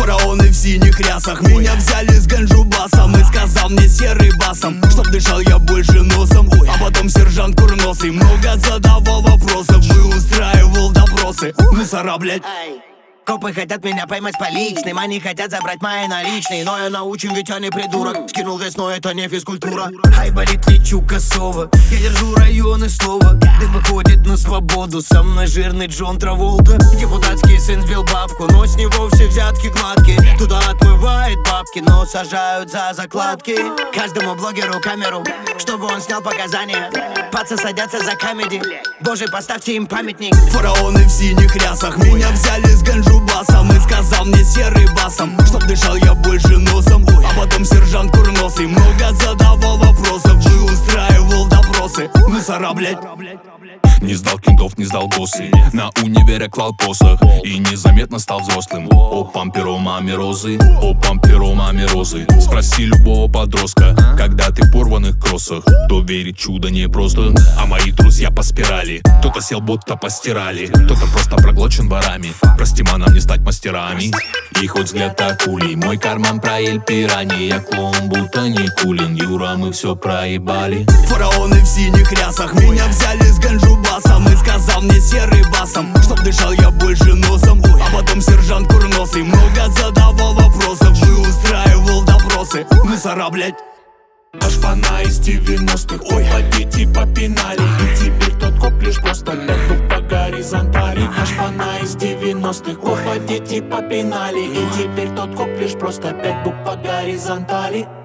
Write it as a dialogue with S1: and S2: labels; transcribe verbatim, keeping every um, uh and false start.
S1: Фараоны в синих рясах меня взяли с ганджубасом и сказал мне серый басом, чтоб дышал я больше носом. А потом сержант курносый много задавал вопросов и устраивал допросы. Мусора, блять.
S2: Копы хотят меня поймать по личным, они хотят забрать мои наличные. Но я научим, ведь я не придурок. Скинул вес, но это не физкультура. Ай, болит, лечу косово. Я держу районы слова. Дым выходит на свободу. Со мной жирный Джон Траволта. Депутатский сын сбил бабку, но с него все взятки гладкие. Туда отмывает бабки, но сажают за закладки. Каждому блогеру камеру, чтобы он снял показания. Пацы садятся за комеди. Боже, поставьте им памятник.
S1: Фараоны в синих рясах меня взяли с ганджубасом и сказал мне серый басом, чтоб дышал я больше носом. А потом сержант курносый много задавал вопросов и устраивал допросы. Мусора, блять.
S3: Не сдал кентов, не сдал боссы. На универе клал посох и незаметно стал взрослым. О памперо маме розы, о памперо маме розы. Спроси любого подростка, когда ты в порванных кроссах, то верить чудо непросто. А мои друзья по спирали. Кто-то сел, будто постирали, кто-то просто проглочен ворами. Прости, нам не стать мастерами. И хоть взгляд акулей, мой карман про Эль Пирани. Я клоун, будто не Кулин. Юра, мы все проебали.
S1: Фараоны в синих рясах меня взяли с ганджубасом и сказал мне серый басом, чтоб дышал я больше носом. А потом сержант курносый много задавал вопросов и устраивал допросы. Мусора, блять.
S3: Шпана из девяностых, ой, а дети попинали. И теперь тот коп лишь просто пятку по горизонтали. Шпана из девяностых, ой, а дети попинали. И теперь тот коп лишь просто пять букв по горизонтали.